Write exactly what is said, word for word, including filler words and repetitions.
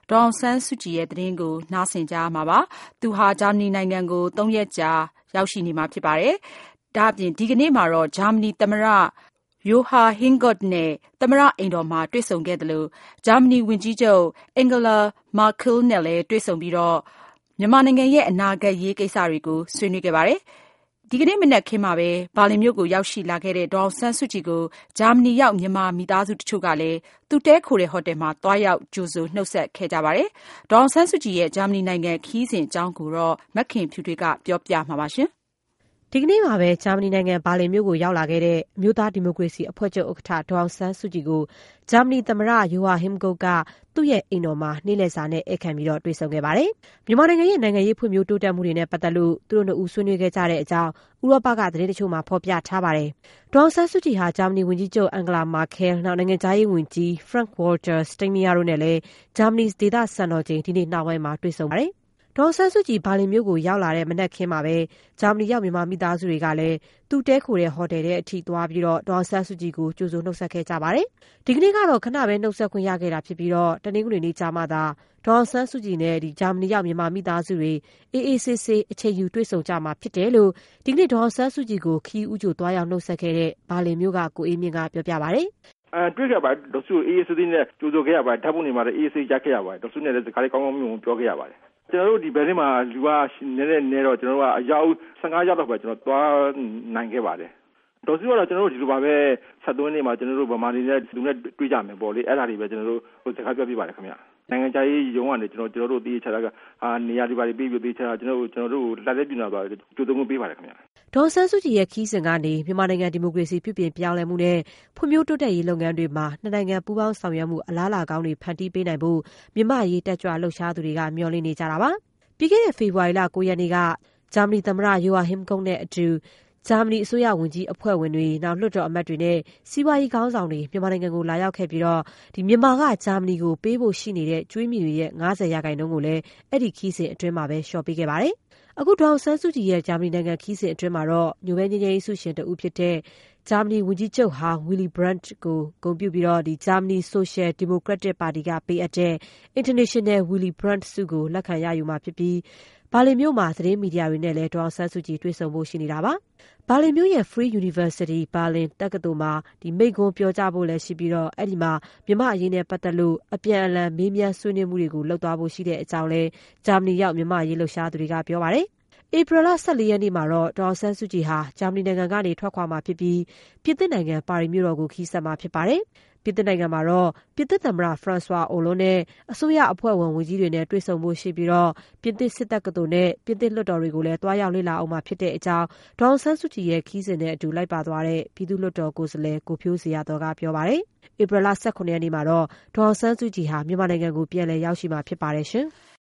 ဒေါ်အောင်ဆန်းစုကြည်ရဲ့သတင်းကိုနားဆင်ကြရမှာပါ။သူဟာဂျာမနီနိုင်ငံကိုသုံးရက်ကြာရောက်ရှိနေမှာဖြစ်ပါတယ်။ဒါအပြင်ဒီကနေ့မှာတော့ဂျာမနီသမ္မတယိုဟာဟင်းဂေါ့နဲ့သမ္မတအိမ်တော်မှာတွေ့ဆုံခဲ့တယ်လို့ဂျာမနီဝန်ကြီးချုပ်အင်ဂလာမာကယ်နဲ့လည်းတွေ့ဆုံပြီးတော့မြန်မာနိုင်ငံရဲ့အနာဂတ်ရေးကိစ္စတွေကိုဆွေးနွေးခဲ့ပါတယ်။ဒီကနေ့မနက်ခင်းမှာပဲဘာလင်မြို့ကိုရောက်ရှိလာခဲ့တဲ့ဒေါ်အောင်ဆန်းစုကြည်ကိုဂျာမနီရောက်မြန်မာမိသားစုတချို့ကလည်းသူတဲခိုတဲ့ဟိုတယ်မှာတွားရောက်ကြိုဆိုနှုတ်ဆက်ခဲ့ကြပါတယ်။ဒေါ်အောင်ဆန်းစုကြည်ရဲ့ဂျာမနီနိုင်ငံခီးစဉ်အကြောင်းကိုတော့မခင်ဖြူတွေကပြောပြမှာပါရှင်။ဒီကနေ့မှာပဲဂျာမနီနိုင်ငံဘာလင်မြို့ကိုရောက်လာခဲ့တဲ့အမျိုးသားဒီမိုကရေစီအဖွဲ့ချုပ်ဥက္ကဋ္ဌဒေါ်အောင်ဆန်းစုကြည်ကိုဂျာမနီသမ္မတယိုဟာဟင်ဂုတ်ကသူ့ရဲ့အိမ်တော်မှာနေ့လည်စာနဲ့ဧည့်ခံပြီးတော့တွေ့ဆုံခဲ့ပါတယ်။မြန်မာနိုင်ငံရဲ့နိုင်ငံရေးဖွံ့ဖြိုးတိုးတက်မှုတွေနဲ့ပတ်သက်လို့သူတို့နှစ်ဦးဆွေးနွေးခဲ့ကြတဲ့အကြောင်းဥရောပကသတင်းတချို့မှာဖော်ပြထားပါတယ်။ဒေါ်အောင်ဆန်းစုကြည်ဟာဂျာမနီဝန်ကြီးချုပ်အန်ဂလာမာကယ်နောက်နိုင်ငံခြားရေးဝန်ကြီးဖရန့်ဝေါ်တာစတိန်းမီယာတို့နဲ့လည်းဂျာမနီဒေသစံတော်ချိန်ဒီနေ့နှောင်းပိုင်းမှာတွေ့ဆုံပါတယ်။ဒေါ်အောင်ဆန်းစုကြည်ဘာလင်မြို့ကိုရောက်လာတဲ့မနက်ခင်းမှာပဲဂျာမနီရောက်မြန်မာမိသားစုတွေကလည်းသူတဲခိုတဲ့ဟိုတယ်ထဲအထိသွားပြီးတော့ဒေါ်အောင်ဆန်းစုကြည်ကိုကြိုဆိုနှုတ်ဆက်ခဲ့ကြပါတယ်။ဒီကနေ့ကတော့ခဏပဲနှုတ်ဆက်ခွင့်ရခဲ့တာဖြစ်ပြီးတော့တနင်္ဂနွေနေ့ကြာမှသာဒေါ်အောင်ဆန်းစုကြည်နဲ့ဒီဂျာမနီရောက်မြန်မာမိသားစုတွေအေးအေးဆေးဆေးအချိန်ယူတွေ့ဆုံကြမှာဖြစ်တယ်လို့ဒီကနေ့ဒေါ်အောင်ဆန်းစုကြည်ကိုခီးဦးကျိုသွားရောက်နှုတ်ဆက်ခဲ့တဲ့ဘာလင်မြို့ကကိုအေးမြင့်ကပြောပြပါတယ်။အဲတွေ့ကြပါဒေါ်စုအေးအေးဆေးဆေးနဲ့ကြိုဆိုခဲ့ရပါတယ်ဓာတ်ပုံတွေမှာလည်းအေးအေးဆေးရခဲ့ရပါတယ်ဒေါ်စုနဲ့လည်းစကားလေးကောင်းကောင်းမျိုးပြောခဲ့ရပါတယ်ကျွန်တော်တို့ဒီဘက်ထဲမှာလူကနည်းနည်းနည်းတော့ကျွန်တော်တို့ကအရောက်ဆယ့်ငါးရောက်တော့ပဲကျွန်တော်သွားနိုင်ခဲ့ပါတယ်ဒေါ်စုကတော့ကျွန်တော်တို့ဒီလိုပါပဲဆက်သွင်းနေမှာကျွန်တော်တို့ဗမာတွေနဲ့လူနဲ့တွေ့ကြမယ်ပေါ့လေအဲ့ဒါတွေပဲကျွန်တော်တို့ဟိုစကားပြောပြပါတယ်ခင်ဗျနိုင်ငံခြားရေးရုံးကနေကျွန်တော်ကျွန်တော်တို့တည်ချတာကအာနေရာတွေပါပြီးပြီးတည်ချတာကျွန်တော်တို့ကျွန်တော်တို့လက်လက်ပြနာသွားကြိုးသုံးပေးပါတယ်ခင်ဗျဒေါ်ဆန်းစုကြည်ရဲ့ခီးစဉ်ကနေမြန်မာနိုင်ငံဒီမိုကရေစီပြုပြင်ပြောင်းလဲမှုနဲ့ဖွံ့ဖြိုးတိုးတက်ရေးလုပ်ငန်းတွေမှာနှစ်နိုင်ငံပူးပေါင်းဆောင်ရွက်မှုအလားအလာကောင်းတွေဖန်တီးပေးနိုင်ဖို့မြန်မာရေးတက်ကြွလှုပ်ရှားသူတွေကမျှော်လင့်နေကြတာပါပြီးခဲ့တဲ့ဖေဖော်ဝါရီလကိုရက်နေ့ကဂျာမနီသမ္မတယိုဟာဟင်ဂုတ်နဲ့အတူဂျာမနီအစိုးရဝန်ကြီးအဖွဲ့ဝင်တွေနောက်လွှတ်တော်အမတ်တွေနဲ့စီးပွားရေးခေါင်းဆောင်တွေမြန်မာနိုင်ငံကိုလာရောက်ခဲ့ပြီးတော့ဒီမြန်မာကဂျာမနီကိုပေးဖို့ရှိနေတဲ့ကျွေးမြီတွေရဲ့ငါးဆယ်ရာခိုင်နှုန်းကိုလည်းအဲ့ဒီခီးစဉ်အတွင်းမှာပဲလျှော့ပေးခဲ့ပါတယ်။အခုဒေါ်အောင်ဆန်းစုကြည်ရဲ့ဂျာမနီနိုင်ငံခီးစဉ်အတွင်းမှာတော့ညိုပဲငြိမ်းချမ်းရေးဆုရှင်တဦးဖြစ်တဲ့ဂျာမနီဝန်ကြီးချုပ်ဟောင်းဝီလီဘရန့်ကိုဂုဏ်ပြုပြီးတော့ဒီဂျာမနီဆိုရှယ်ဒီမိုကရက်တစ်ပါတီကပေးအပ်တဲ့ International Willy Brandt ဆုကိုလက်ခံရယူမှာဖြစ်ပြီးဘာလင်မြို့မှာသတင်းမီဒီယာတွေနဲ့လည်းဒေါ်အောင်ဆန်းစုကြည်တွေ့ဆုံဖို့ရှိနေတာပါ။ဘာလင်မြို့ရဲ့ Free University ဘာလင်တက္ကသိုလ်မှာဒီမိန့်ခွန်းပြောကြားဖို့လည်းရှိပြီးတော့အဲ့ဒီမှာမြန်မာအရေးနဲ့ပတ်သက်လို့အပြန်အလှန်မေးမြန်းဆွေးနွေးမှုတွေကိုလုပ်သွားဖို့ရှိတဲ့အကြောင်းလဲဂျာမနီရောက်မြန်မာရေးလှုပ်ရှားသူတွေကပြောပါတယ်။ဧပြီလဆယ့်လေးရက်နေ့မှာတော့ဒေါ်အောင်ဆန်းစုကြည်ဟာဂျာမနီနိုင်ငံကနေထွက်ခွာမှာဖြစ်ပြီးပြင်သစ်နိုင်ငံပါရီမြို့တော်ကိုခီးဆက်မှာဖြစ်ပါတယ်။ပြင်သစ်နိုင်ငံမှာတော့ပြင်သစ်သမ္မတဖရန့်ဆွာအိုလွန်းနဲ့အစိုးရအဖွဲ့ဝင်ဝန်ကြီးတွေနဲ့တွေ့ဆုံဖို့ရှိပြီးတော့ပြင်သစ်စစ်တပ်ကတော်နဲ့ပြင်သစ်လွှတ်တော်တွေကိုလည်းတွားရောက်လေ့လာအောင်မှာဖြစ်တဲ့အကြောင်းဒေါ်အောင်ဆန်းစုကြည်ရဲ့ခီးစဉ်နဲ့အတူလိုက်ပါသွားတဲ့ပြည်သူ့လွှတ်တော်ကိုယ်စားလှယ်ကိုဖြိုးစရာတော်ကပြောပါတယ်။ဧပြီလဆယ့်ခုနှစ်ရက်နေ့မှာတော့ဒေါ်အောင်ဆန်းစုကြည်ဟာမြန်မာနိုင်ငံကိုပြန်လည်ရောက်ရှိမှာဖြစ်ပါတယ်ရှင်။